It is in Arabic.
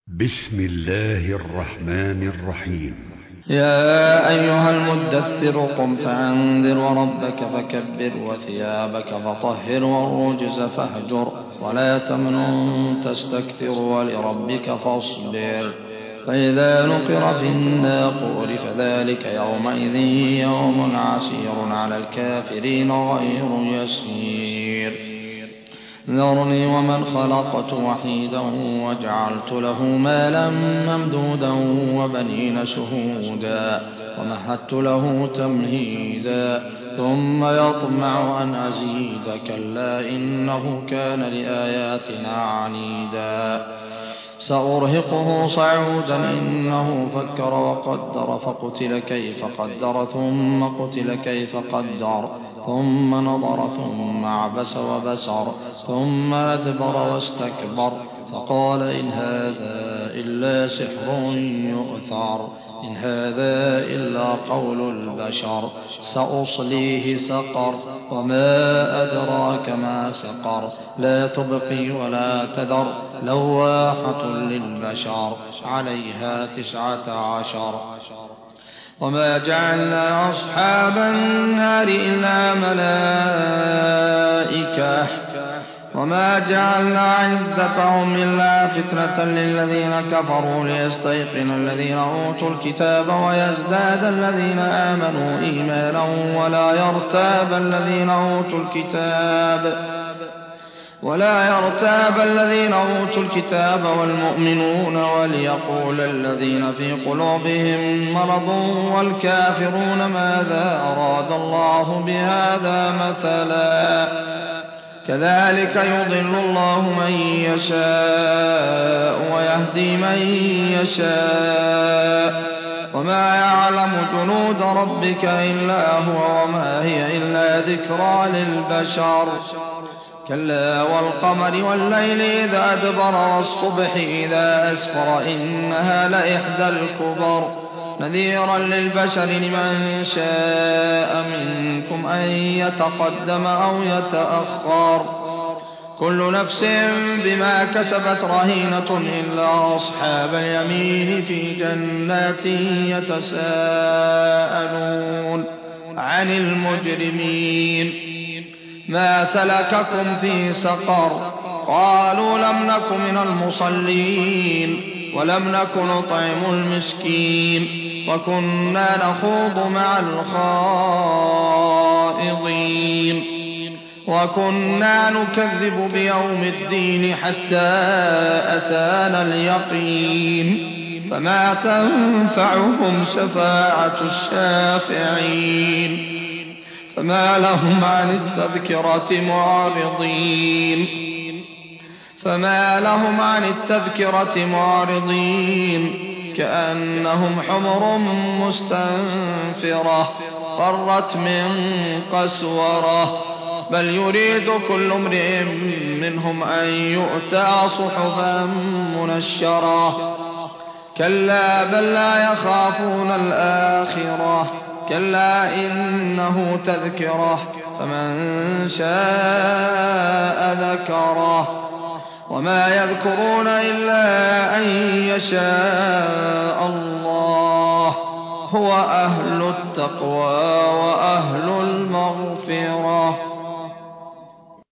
بسم الله الرحمن الرحيم. يا أيها المدثر قم فأنذر وربك فكبر وثيابك فطهر والرجز فاهجر ولا تمنن تستكثر ولربك فاصبر فإذا نقر في الناقور فذلك يومئذ يوم عسير على الكافرين غير يسير. ذرني ومن خلقت وحيدا وجعلت له مالا ممدودا وبنين شهودا ومهدت له تمهيدا ثم يطمع أن أزيد كلا إنه كان لآياتنا عنيدا سأرهقه صعودا إنه فكر وقدر فقتل كيف قدر ثم قتل كيف قدر ثم نظر ثم عبس وبسر ثم أدبر واستكبر فقال إن هذا إلا سحر يؤثر إن هذا إلا قول البشر سأصليه سقر وما أدراك ما سقر لا تبقي ولا تذر لواحة للبشر عليها 19. وما جعلنا أصحاب النار إلا ملائكة وما جعلنا عدتهم إلا فتنة للذين كفروا ليستيقن الذين أوتوا الكتاب ويزداد الذين آمنوا إيمانا ولا يرتاب الذين أوتوا الكتاب والمؤمنون وليقول الذين في قلوبهم مرض والكافرون ماذا أراد الله بهذا مثلا كذلك يضل الله من يشاء ويهدي من يشاء وما يعلم جنود ربك إلا هو وما هي إلا ذكرى للبشر كلا والقمر والليل إذا أدبر والصبح إذا أسفر إنها لإحدى الكبر نذيرا للبشر لمن شاء منكم أن يتقدم أو يتأخر كل نفس بما كسبت رهينة إلا أصحاب اليمين في جنات يتساءلون عن المجرمين ما سلككم في سقر قالوا لم نك من المصلين ولم نك نطعم المسكين وكنا نخوض مع الخائضين وكنا نكذب بيوم الدين حتى أتانا اليقين فما تنفعهم شفاعة الشافعين فما لهم عن التذكرة معرضين كأنهم حمر مستنفرة فرت من قسورة بل يريد كل امرئ منهم أن يؤتى صحفا منشرة كلا بل لا يخافون الآخرة كلا إنه تذكرة فمن شاء ذكره وما يذكرون إلا أن يشاء الله هو أهل التقوى وأهل